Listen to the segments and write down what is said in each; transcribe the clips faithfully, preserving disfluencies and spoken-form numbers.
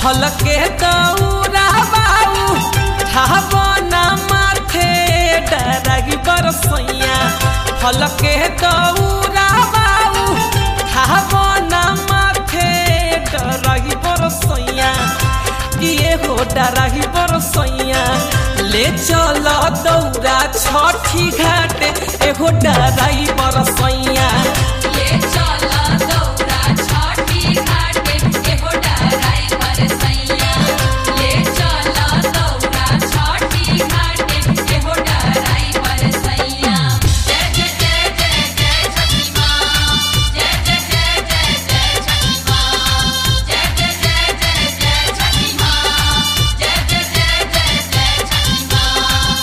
फल के दौरा बाऊ धावना माथे डराई बरसैया फल के दौरा बाऊ धावना माथे डराई बरसैया किए हो डराई बरसैया ले चल दौरा छठी घाटे एहो डराई बरसैया ले चल दौरा छठी घाटे एहो डराई बरसैया ले चल दौरा छठी घाटे एहो डराई बरसैया जय जय जय जय जय छठी माँ जय जय जय जय जय छठी माँ जय जय जय जय जय छठी माँ जय जय जय जय जय छठी माँ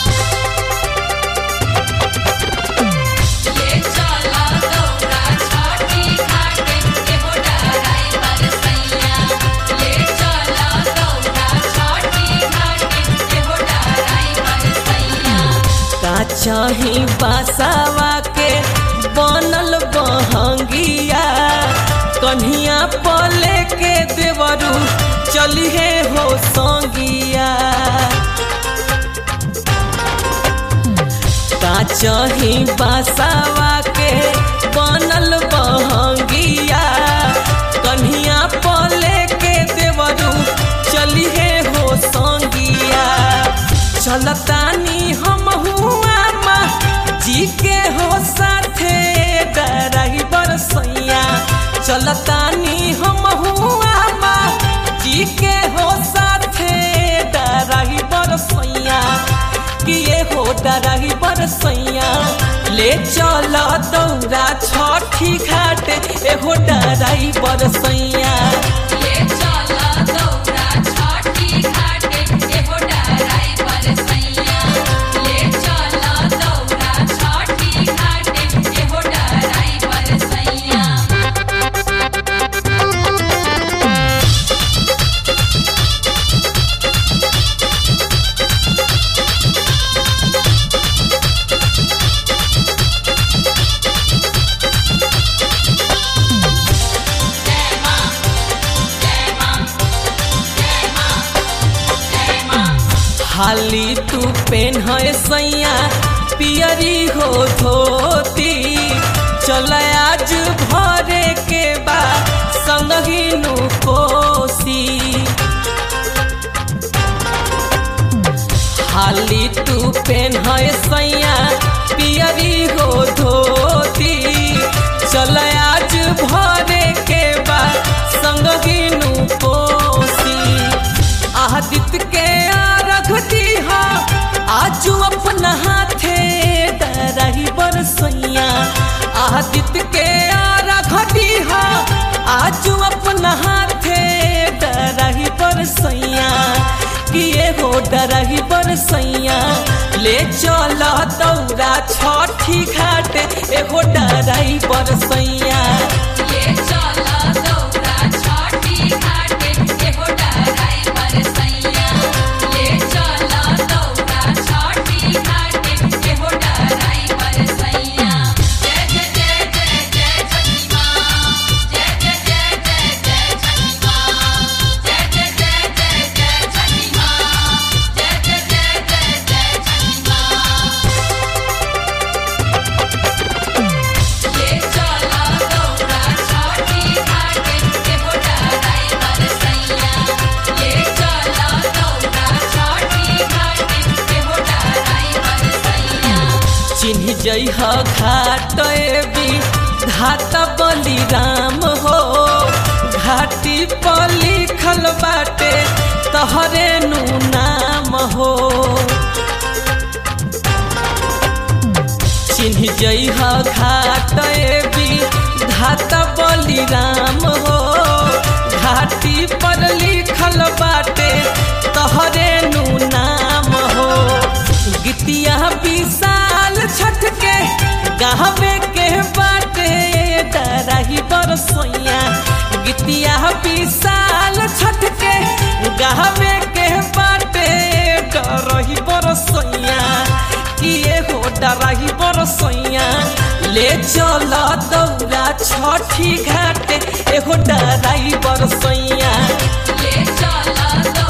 ले चल दौरा छठी घाटे एहो डराई बरसैया ले चल दौरा छठी घाटे एहो डराई बरसैया का चाही बासावा के बनल बहंगिया कन्हिया पले के देवरू चलिए हो संगिया का चाही बासावा के बनल बहंगिया कन्हिया पले के देवरू चलिए हो संगिया चलतानी हम हुआ माँ जी के हो साथे डराई बरसैया चलतानी हम हुआ माँ जी के हो साथे डराई बरसैया किए हो डराई बरसैया ले चल दौरा छठी घाटे एहो डराई बरसैया ले चल दौरा छठी घाटे एहो डराई बरसैया ले चल दौरा छठी घाटे एहो डराई बरसैया जय माँ जय माँ जय माँ जय माँ हाली तू पेन है सैया पियरी हो धोती चल आज भरे के बा संगीनु कोसी हाली तू पेन है सैया पियरी हो धोती चल आज भरे के बा संगीनु कोसी आदित्य के रखती हा आजू अपना हाथे डराई बरसैया आदित्य के रखती हा आजू अपना हाथे डराई बरसैया किए हो डराई बरसैया ले चल दौरा छठी घाटे एहो डराई बरसैया ले चल दौरा छठी घाटे एहो डराई बरसैया ले चल दौरा छठी घाटे एहो डराई बरसैया जय जय जय जय जय छठी माँ जय जय जय जय जय छठी माँ जय जय जय जय जय छठी माँ जय जय जय जय जय छठी माँ ले चल दौरा छठी घाटे एहो डराई बरसैया ले चल दौरा छठी घाटे एहो डराई बरसैया चिन्ह जइह घाट भी घाट बलिराम हो घाटी पर लिखल बाटे तहरे नु नाम हो चिन्ह जइह घाट भी घाट बलिराम हो घाटी पर लिखल बाटे तहरे नु नाम हो गीतिया विशाल छठ के गावे के बाटे डराई बरसैया गीतिया विशाल छठ के गावे के बाटे डराई बरसैया किए हो डराई बरसैया ले चल दौरा छठी घाटे एहो डराई बरसैया ले चल चला